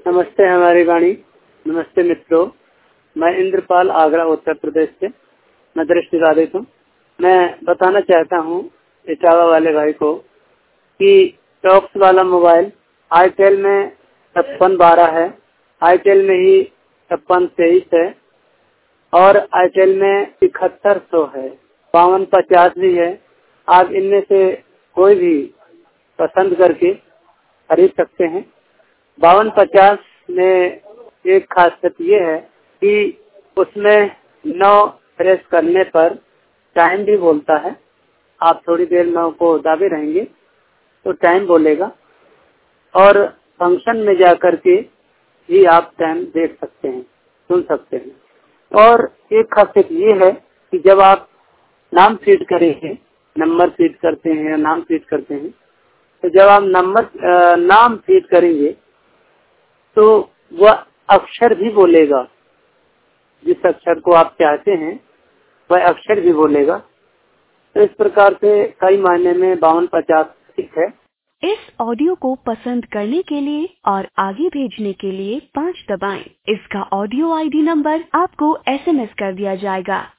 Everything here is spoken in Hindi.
नमस्ते हमारी वाणी। नमस्ते मित्रों, मैं इंद्रपाल आगरा उत्तर प्रदेश से मैं दृष्टिबाधित हूँ। मैं बताना चाहता हूँ इटावा वाले भाई को कि टॉक्स वाला मोबाइल आईटेल में 5612 है, आईटेल में ही 5623 है और आईटेल में 7100 है, 5250 भी है। आप इनमें से कोई भी पसंद करके खरीद सकते हैं। 5250 में एक खासियत ये है कि उसमें 9 प्रेस करने पर टाइम भी बोलता है। आप थोड़ी देर 9 को दाबे रहेंगे तो टाइम बोलेगा और फंक्शन में जाकर के भी आप टाइम देख सकते हैं, सुन सकते हैं। और एक खासियत ये है कि जब आप नाम फीड करेंगे, नंबर फीड करते हैं या नाम फीड करते हैं, तो जब आप नाम फीड करेंगे तो वह अक्षर भी बोलेगा। जिस अक्षर को आप चाहते हैं वह अक्षर भी बोलेगा। तो इस प्रकार से कई मायने में 5250 ठीक है। इस ऑडियो को पसंद करने के लिए और आगे भेजने के लिए 5 दबाएं। इसका ऑडियो आईडी नंबर आपको SMS कर दिया जाएगा।